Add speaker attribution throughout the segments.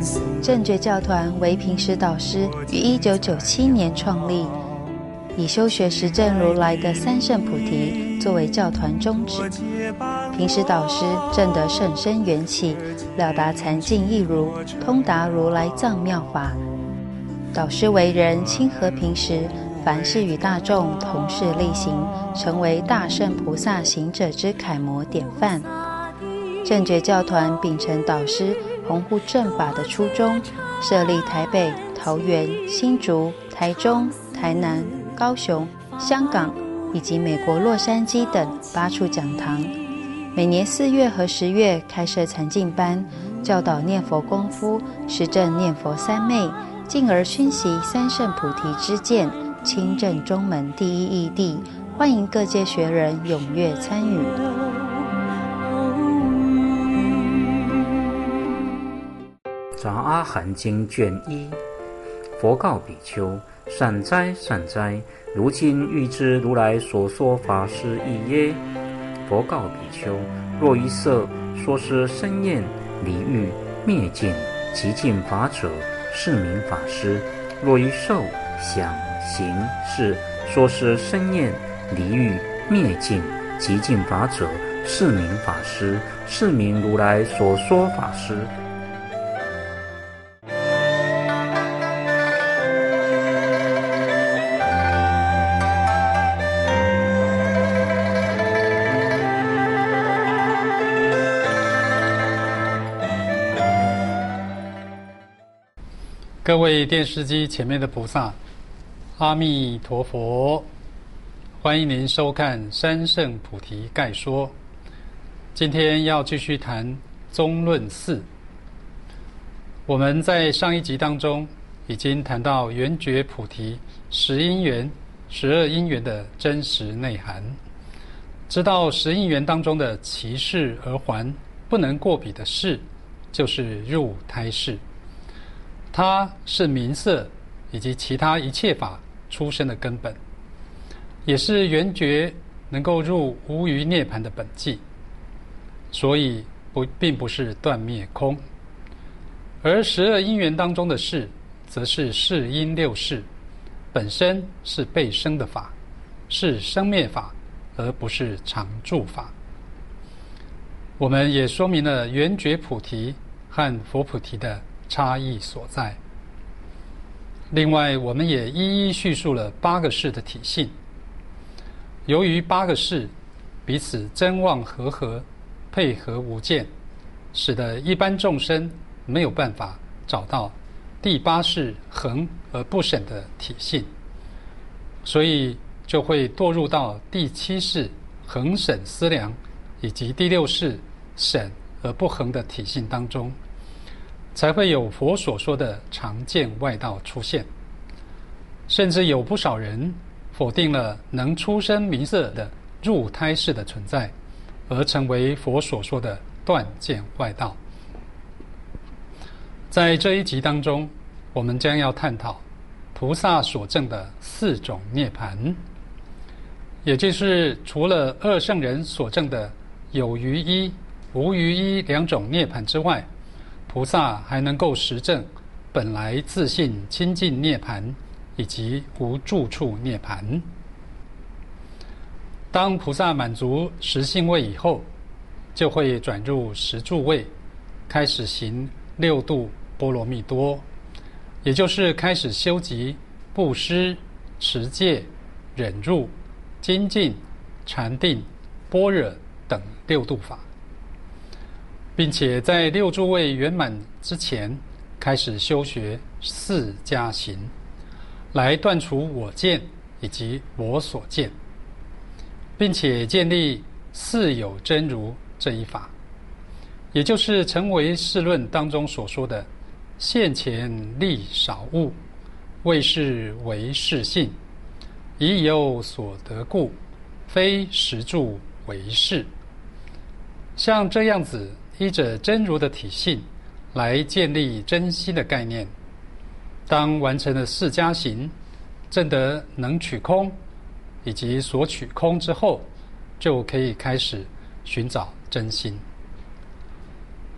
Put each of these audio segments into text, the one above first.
Speaker 1: 正觉教团为平时导师于1997年创立，以修学实证如来的三圣菩提作为教团宗旨。平时导师证得甚深缘起，了达禅境义如，通达如来藏妙法。导师为人亲和平时，凡事与大众同事力行，成为大圣菩萨行者之楷模典范。正觉教团秉承导师弘护正法的初衷，设立台北、桃园、新竹、台中、台南、高雄、香港以及美国洛杉矶等8处讲堂，每年4月和10月开设禅净班，教导念佛功夫，实证念佛三昧，进而熏习三圣菩提之见，亲证中门第一义谛，欢迎各界学人踊跃参与。
Speaker 2: 杂阿含经卷1，佛告比丘：善哉善哉，如今欲知如来所说法是义耶？佛告比丘：若于色说是生厌离欲灭尽极尽法者，是名法师；若于受想行识说是生厌离欲灭尽极尽法者，是名法师，是名如来所说法师。
Speaker 3: 各位电视机前面的菩萨，阿弥陀佛！欢迎您收看《三圣菩提概说》。今天要继续谈宗论4。我们在上一集当中已经谈到圆觉菩提10因缘、12因缘的真实内涵，知道10因缘当中的起事而还不能过彼的事，就是入胎事。它是名色以及其他一切法出生的根本，也是圆觉能够入无余涅槃的本际，所以并不是断灭空。而12因缘当中的事，则是世因六事，本身是被生的法，是生灭法，而不是常住法。我们也说明了圆觉菩提和佛菩提的差异所在。另外，我们也一一叙述了8个事的体性。由于8个事彼此真妄和合，配合无间，使得一般众生没有办法找到第8事恒而不省的体性，所以就会堕入到第7事恒省思量，以及第6事省而不恒的体性当中，才会有佛所说的常见外道出现。甚至有不少人否定了能出生名色的入胎事的存在，而成为佛所说的断见外道。在这一集当中，我们将要探讨菩萨所证的4种涅槃，也就是除了2圣人所证的有余一、无余一2种涅槃之外，菩萨还能够实证本来自性清净涅槃以及无住处涅槃。当菩萨满足10性位以后，就会转入10住位，开始行6度波罗蜜多，也就是开始修集布施、持戒、忍辱、精进、禅定、般若等6度法，并且在6住位圆满之前，开始修学4加行，来断除我见以及我所见，并且建立四有真如这一法，也就是成为释论当中所说的现前立少物，谓是为是性，已有所得故，非实住为是。像这样子依着真如的体性来建立真心的概念，当完成了4加行，证得能取空以及所取空之后，就可以开始寻找真心。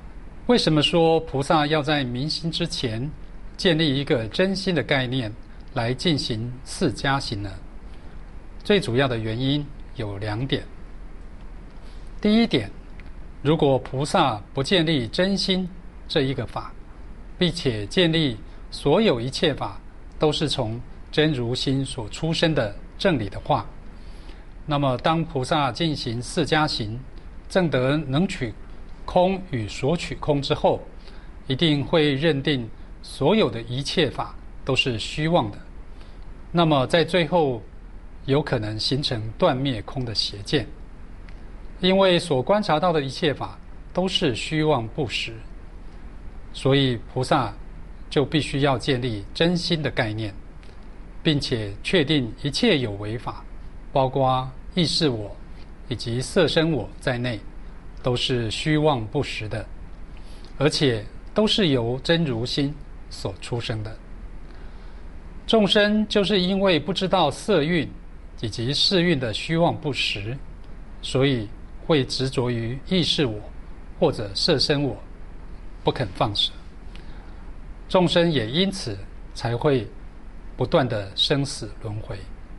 Speaker 3: 为什么说菩萨要在明心之前建立一个真心的概念来进行四加行呢？最主要的原因有2点。第一点，如果菩萨不建立真心这一个法，并且建立所有一切法都是从真如心所出生的正理的话，那么当菩萨进行四加行，证得能取空与所取空之后，一定会认定所有的一切法都是虚妄的，那么在最后有可能形成断灭空的邪见，因为所观察到的一切法都是虚妄不实，所以菩萨就必须要建立真心的概念，并且确定一切有为法，包括意识我以及色身我在内，都是虚妄不实的，而且都是由真如心所出生的。众生就是因为不知道色蕴以及识蕴的虚妄不实，所以会执着于意识我或者色身我，不肯放舍。众生也因此才会不断的生死轮回。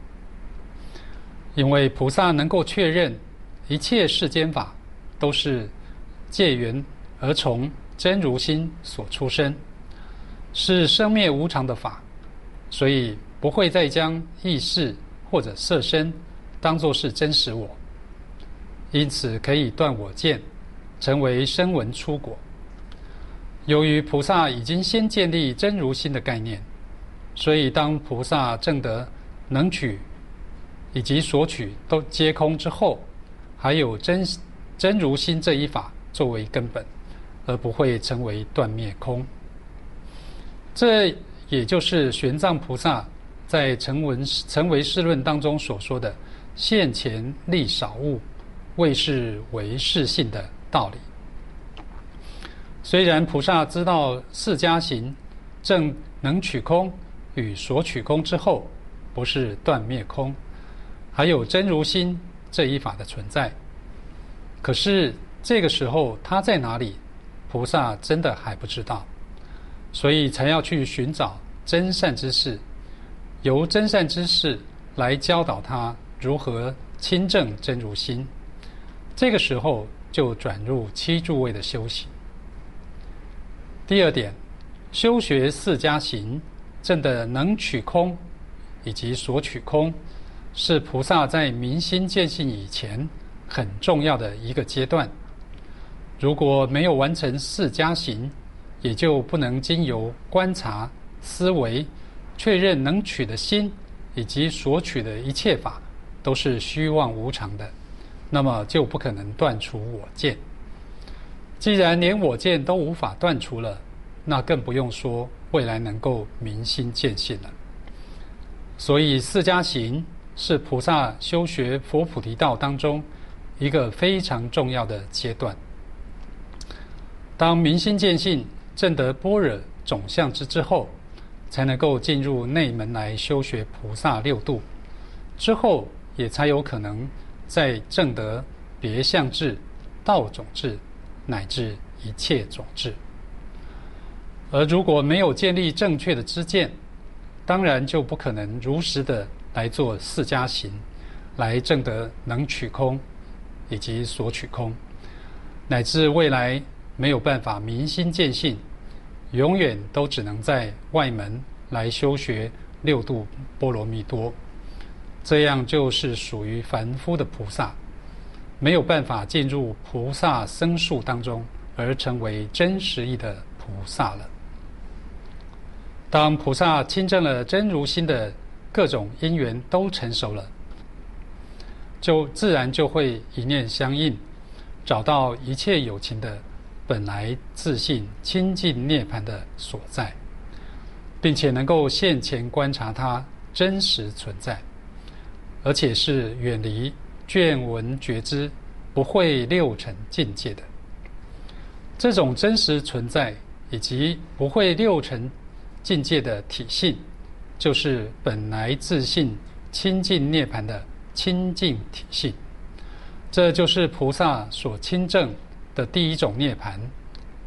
Speaker 3: 因为菩萨能够确认一切世间法都是借缘而从真如心所出生，是生灭无常的法，所以不会再将意识或者色身当作是真实我，因此可以断我见，成为声闻出果。由于菩萨已经先建立真如心的概念，所以当菩萨证得能取以及所取都皆空之后，还有真如心这一法作为根本，而不会成为断灭空。这也就是玄奘菩萨在成唯识论当中所说的现前立少物，谓是唯识性的道理。虽然菩萨知道四加行正能取空与所取空之后不是断灭空，还有真如心这一法的存在，可是这个时候他在哪里，菩萨真的还不知道，所以才要去寻找真善之士，由真善之士来教导他如何亲证真如心。这个时候就转入七住位的修行。第二点，修学四加行证的能取空以及所取空，是菩萨在明心见性以前很重要的一个阶段。如果没有完成四加行，也就不能经由观察思维确认能取的心以及所取的一切法都是虚妄无常的，那么就不可能断除我见。既然连我见都无法断除了，那更不用说未来能够明心见性了。所以四加行是菩萨修学佛菩提道当中一个非常重要的阶段。当明心见性证得般若种相之后，才能够进入内门来修学菩萨六度，之后也才有可能再证得别相智、道种智乃至一切种智。而如果没有建立正确的知见，当然就不可能如实的来做四加行，来证得能取空以及所取空，乃至未来没有办法明心见性，永远都只能在外门来修学六度波罗蜜多，这样就是属于凡夫的菩萨，没有办法进入菩萨僧数当中而成为真实义的菩萨了。当菩萨亲证了真如心的各种因缘都成熟了，就自然就会一念相应，找到一切有情的本来自信清净涅槃的所在，并且能够现前观察它真实存在，而且是远离见闻觉知不会六尘境界的。这种真实存在以及不会六尘境界的体性，就是本来自性清净涅槃的清净体性。这就是菩萨所亲证的第一种涅槃，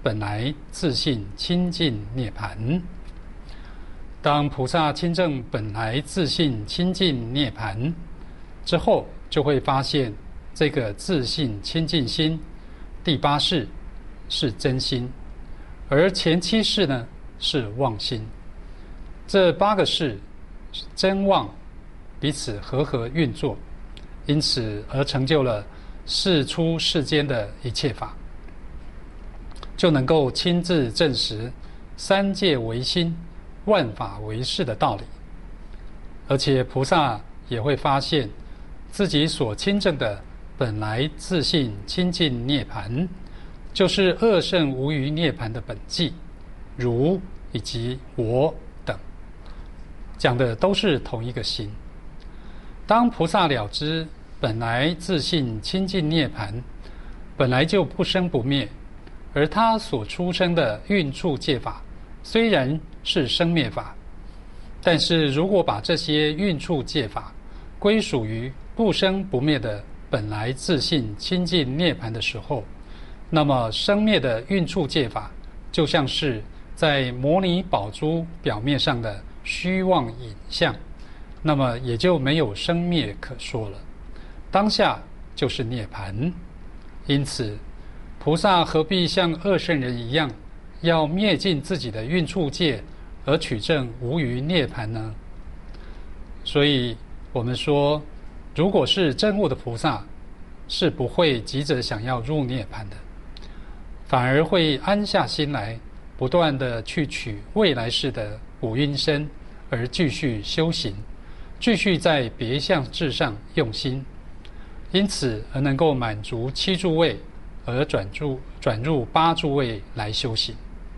Speaker 3: 本来自性清净涅槃。当菩萨亲证本来自性清净涅槃之后，就会发现这个自性清净心第八识是真心，而前七识呢是妄心。这八个识真妄彼此和运作，因此而成就了世出世间的一切法，就能够亲自证实三界唯心、万法唯识的道理。而且菩萨也会发现自己所亲证的本来自性清净涅槃，就是二圣无余涅槃的本际，如以及我等，讲的都是同一个心。当菩萨了知本来自性清净涅槃本来就不生不灭，而他所出生的运处界法虽然是生灭法，但是如果把这些运处界法归属于不生不灭的本来自性清净涅槃的时候，那么生灭的运处界法就像是在模拟宝珠表面上的虚妄影像，那么也就没有生灭可说了，当下就是涅槃。因此菩萨何必像二圣人一样，要灭尽自己的运处界而取证无余涅槃呢？所以我们说，如果是真悟的菩萨，是不会急着想要入涅槃的，反而会安下心来，不断的去取未来世的五阴身，而继续修行，继续在别相智上用心，因此而能够满足七诸位，而转入八诸位来修行。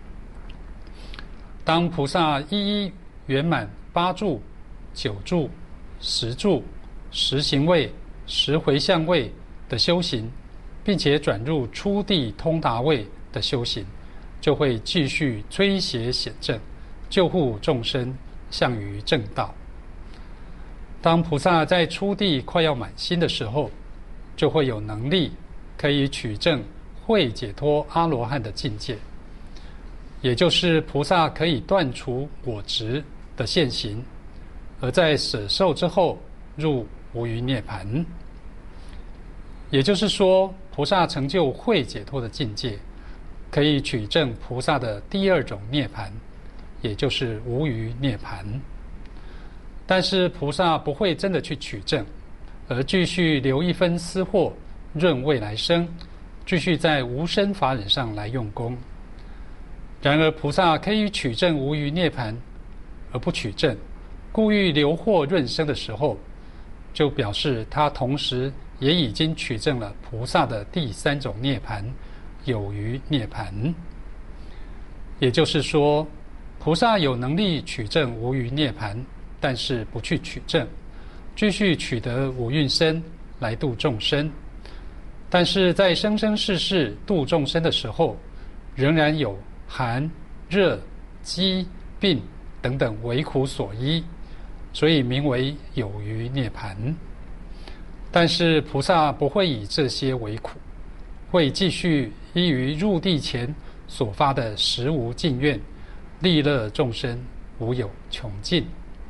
Speaker 3: 当菩萨一一圆满八住、九住、十住、十行位、十回向位的修行，并且转入初地通达位的修行，就会继续摧邪显正，救护众生向于正道。当菩萨在初地快要满心的时候，就会有能力可以取证慧解脱阿罗汉的境界，也就是菩萨可以断除我执的现行，而在舍受之后入无余涅槃。也就是说，菩萨成就慧解脱的境界，可以取证菩萨的第二种涅槃，也就是无余涅槃。但是菩萨不会真的去取证，而继续留一分私货润未来生，继续在无生法忍上来用功。然而菩萨可以取证无余涅槃而不取证，故欲留祸润生的时候，就表示他同时也已经取证了菩萨的第三种涅槃，有余涅槃。也就是说，菩萨有能力取证无余涅槃，但是不去取证，继续取得五蕴身来度众生。但是在生生世世度众生的时候，仍然有寒、热、饥、病等等为苦所依，所以名为有余涅槃。但是菩萨不会以这些为苦，会继续依于入地前所发的实无尽愿，利乐众生无有穷尽。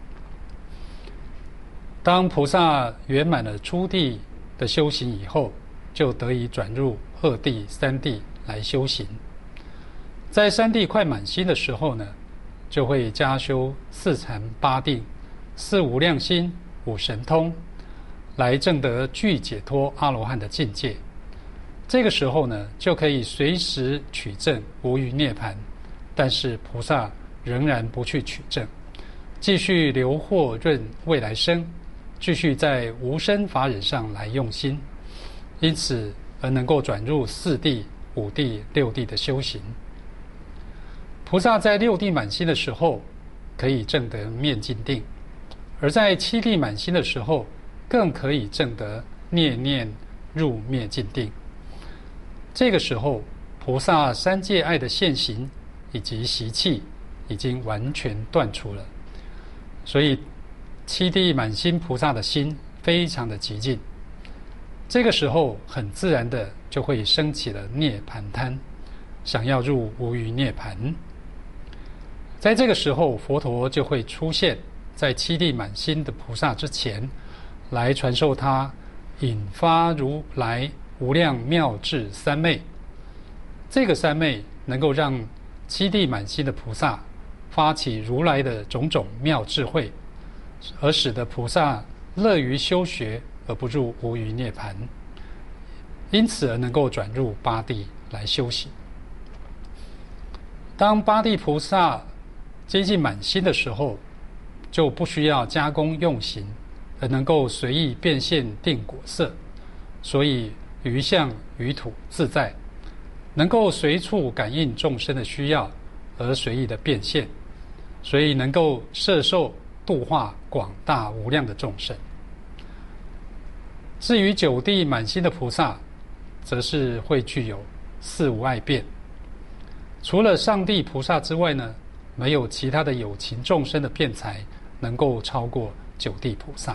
Speaker 3: 当菩萨圆满了初地的修行以后，就得以转入二地、三地来修行。在三地快满心的时候呢，就会加修四禅八定、四无量心、五神通，来证得具解脱阿罗汉的境界。这个时候呢，就可以随时取证无余涅槃，但是菩萨仍然不去取证，继续留祸润未来生，继续在无生法忍上来用心，因此而能够转入四地、五地、六地的修行。菩萨在六地满心的时候，可以证得灭尽定；而在七地满心的时候，更可以证得念念入灭尽定。这个时候，菩萨三界爱的现行以及习气已经完全断除了，所以七地满心菩萨的心非常的极静。这个时候很自然的就会升起了涅槃贪， 想要入无余涅盘。在这个时候，佛陀就会出现在七地满心的菩萨之前，来传授他引发如来无量妙智三昧。这个三昧能够让七地满心的菩萨发起如来的种种妙智慧，而使得菩萨乐于修学而不入无余涅盘，因此而能够转入八地来修行。当八地菩萨接近满心的时候，就不需要加工用刑，而能够随意变现定果色，所以于相于土自在，能够随处感应众生的需要而随意的变现，所以能够摄受度化广大无量的众生。至于九地满心的菩萨，则是会具有四无碍变。除了上地菩萨之外呢，没有其他的有情众生的辩才能够超过九地菩萨。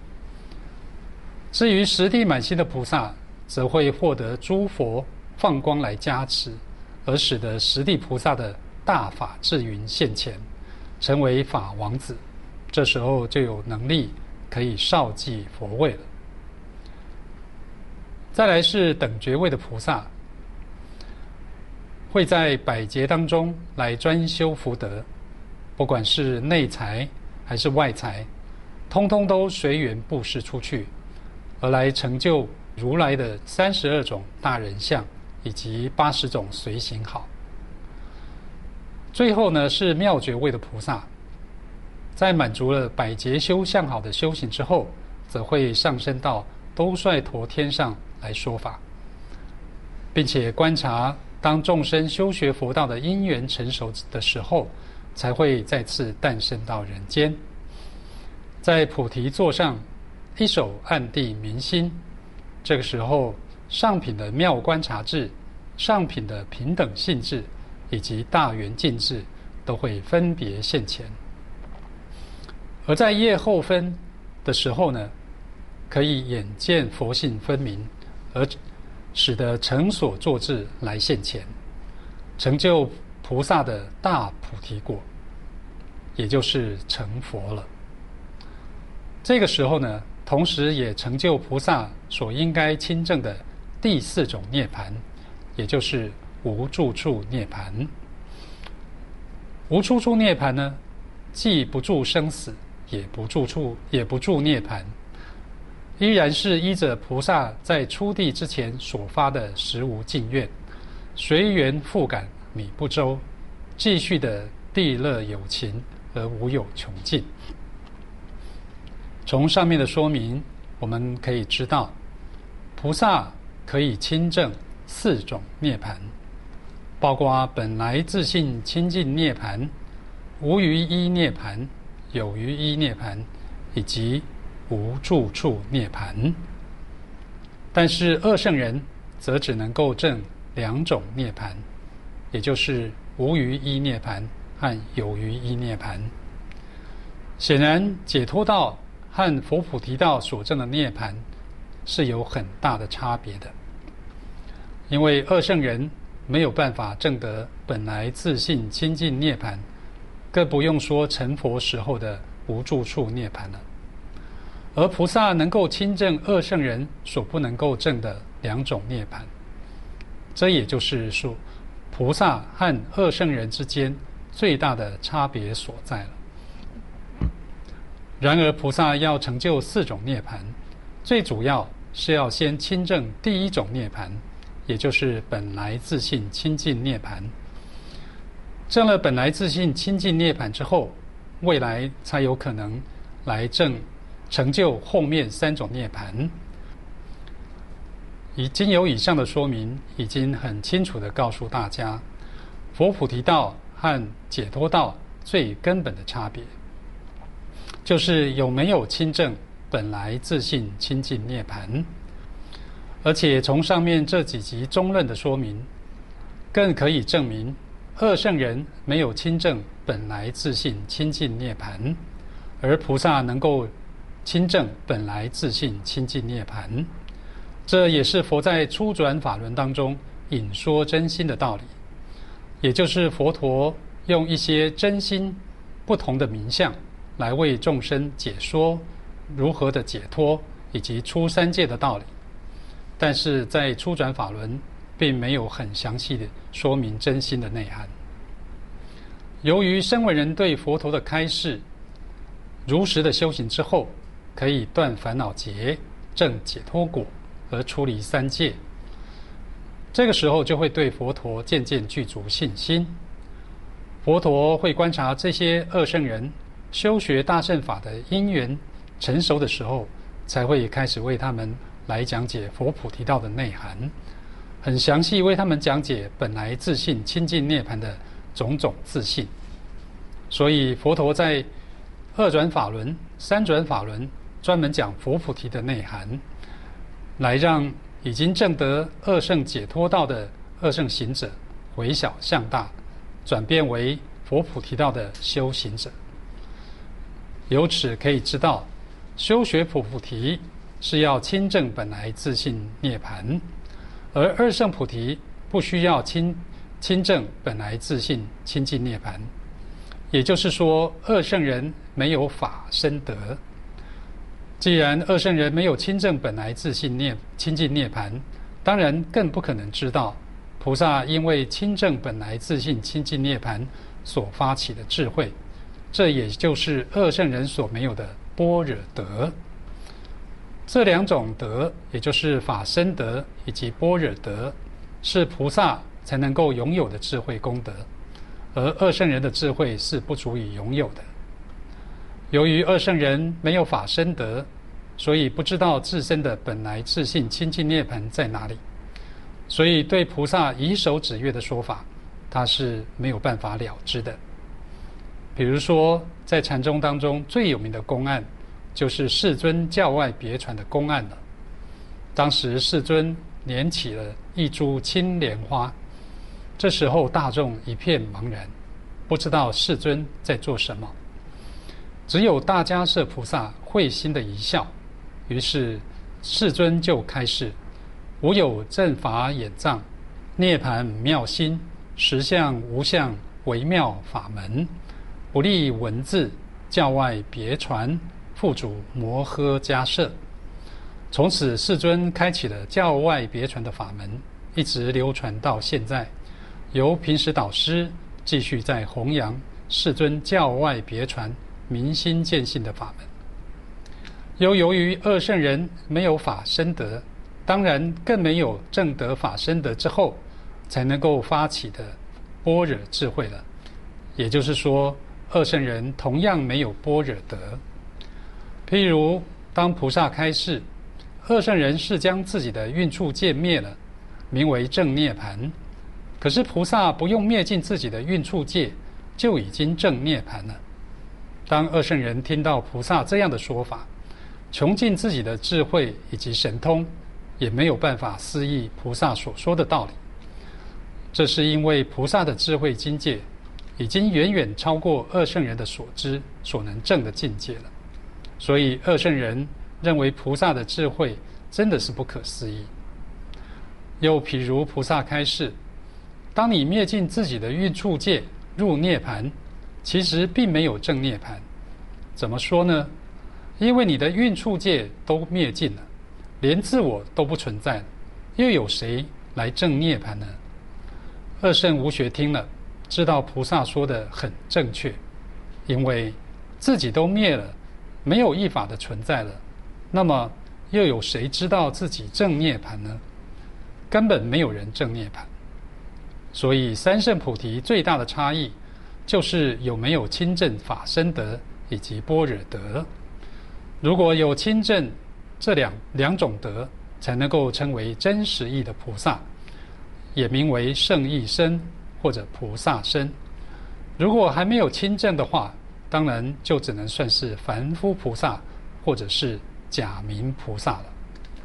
Speaker 3: 至于十地满心的菩萨，则会获得诸佛放光来加持，而使得十地菩萨的大法智云现前，成为法王子。这时候就有能力可以绍继佛位了。再来是等觉位的菩萨，会在百劫当中来专修福德，不管是内财还是外财，通通都随缘布施出去，而来成就如来的32种大人相以及80种随行好。最后呢是妙觉位的菩萨，在满足了百劫修相好的修行之后，则会上升到兜率陀天上来说法，并且观察当众生修学佛道的因缘成熟的时候，才会再次诞生到人间，在菩提座上一手按地明心。这个时候，上品的妙观察智、上品的平等性智以及大圆净智都会分别现前。而在业后分的时候呢，可以眼见佛性分明，而使得成所作智来现前，成就菩萨的大菩提果，也就是成佛了。这个时候呢，同时也成就菩萨所应该亲证的第4种涅盘，也就是无住处涅盘。无住处涅盘呢，既不住生死，也不住涅盘，依然是依着菩萨在出地之前所发的实无尽愿，随缘复感米不周，继续的地乐有情而无有穷尽。从上面的说明，我们可以知道，菩萨可以亲证4种涅盘，包括本来自性清净涅盘、无余依涅盘、有余依涅盘以及无住处涅盘。但是二圣人则只能够证2种涅盘，也就是无余依涅盘和有余依涅盘。显然解脱道和佛菩提道所证的涅盘是有很大的差别的，因为二圣人没有办法证得本来自性清净涅盘，更不用说成佛时候的无住处涅盘了。而菩萨能够亲证二圣人所不能够证的2种涅盘，这也就是说菩萨和二圣人之间最大的差别所在了。然而菩萨要成就4种涅盘，最主要是要先亲证第1种涅盘，也就是本来自性清净涅盘。证了本来自性清净涅盘之后，未来才有可能来成就后面3种涅盘。经由以上的说明，已经很清楚地告诉大家，佛菩提道和解脱道最根本的差别，就是有没有亲证本来自性清净涅盘。而且从上面这几集中论的说明，更可以证明二圣人没有亲证本来自性清净涅盘，而菩萨能够亲证本来自性清净涅盘。这也是佛在初转法轮当中引说真心的道理。 也就是佛陀用一些真心不同的名相来为众生解说如何的解脱以及出三界的道理，但是在初转法轮并没有很详细的说明真心的内涵。由于声闻人对佛陀的开示如实的修行之后，可以断烦恼结、证解脱果而出离三界，这个时候就会对佛陀渐渐具足信心。佛陀会观察这些恶圣人修学大乘法的因缘成熟的时候，才会开始为他们来讲解佛菩提道的内涵，很详细为他们讲解本来自性清净涅槃的种种自性。所以佛陀在二转法轮、三转法轮专门讲佛菩提的内涵，来让已经证得二圣解脱道的二圣行者回小向大，转变为佛菩提道的修行者。由此可以知道，修学佛菩提是要亲证本来自性涅槃，而二圣菩提不需要亲证本来自性清净涅槃。也就是说，二圣人没有法身德。既然二圣人没有亲证本来自性清净涅槃，当然更不可能知道菩萨因为亲证本来自性清净涅槃所发起的智慧，这也就是二圣人所没有的般若德。这两种德，也就是法身德以及般若德，是菩萨才能够拥有的智慧功德，而二圣人的智慧是不足以拥有的。由于二圣人没有法身德，所以不知道自身的本来自性清净涅槃在哪里，所以对菩萨以手指月的说法，他是没有办法了知的。比如说，在禅宗当中最有名的公案，就是世尊教外别传的公案了。当时世尊拈起了一株青莲花，这时候大众一片茫然，不知道世尊在做什么。只有大迦叶菩萨会心的一笑，于是世尊就开示：无有正法眼藏，涅槃妙心，实相无相微妙法门，不立文字，教外别传，付主摩诃迦叶。从此世尊开启了教外别传的法门，一直流传到现在，由平时导师继续在弘扬世尊教外别传明心见性的法门。由于二圣人没有法身德，当然更没有证得法身德之后才能够发起的般若智慧了。也就是说，二圣人同样没有般若德。譬如当菩萨开示，二圣人是将自己的蕴处界灭了，名为正涅槃。可是菩萨不用灭尽自己的蕴处界，就已经正涅槃了。当二圣人听到菩萨这样的说法，穷尽自己的智慧以及神通，也没有办法思议菩萨所说的道理。这是因为菩萨的智慧境界已经远远超过二圣人的所知所能证的境界了，所以二圣人认为菩萨的智慧真的是不可思议。又譬如菩萨开示，当你灭尽自己的蕴处界入涅槃，其实并没有正涅槃。怎么说呢？因为你的蕴处界都灭尽了，连自我都不存在了，又有谁来正涅槃呢？二圣无学听了，知道菩萨说的很正确，因为自己都灭了，没有一法的存在了，那么又有谁知道自己正涅槃呢？根本没有人正涅槃。所以三圣菩提最大的差异，就是有没有亲证法身德以及般若德。如果有亲证这两种德，才能够称为真实义的菩萨，也名为圣义身或者菩萨身。如果还没有亲证的话，当然就只能算是凡夫菩萨或者是假名菩萨了。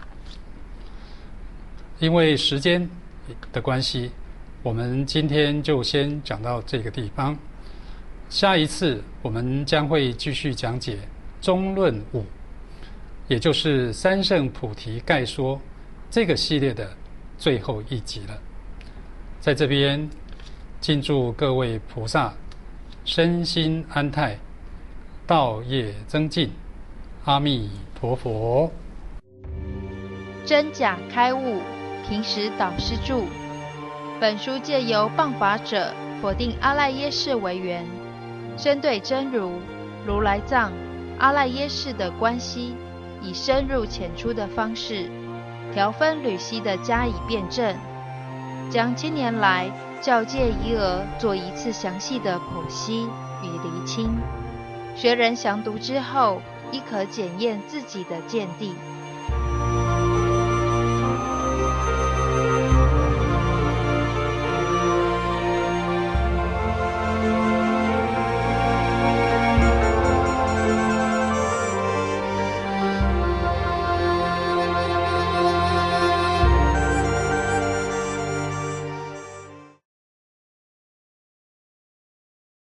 Speaker 3: 因为时间的关系，我们今天就先讲到这个地方。下一次我们将会继续讲解中论5，也就是三圣菩提概说这个系列的最后一集了。在这边敬祝各位菩萨身心安泰，道业增进。阿弥陀佛。
Speaker 1: 真假开悟，平时导师著。本书借由谤法者否定阿赖耶识为缘，针对真如、如来藏、阿赖耶识的关系，以深入浅出的方式，条分缕析地加以辩证，将近年来教界疑讹做一次详细的剖析与厘清。学人详读之后，亦可检验自己的见地。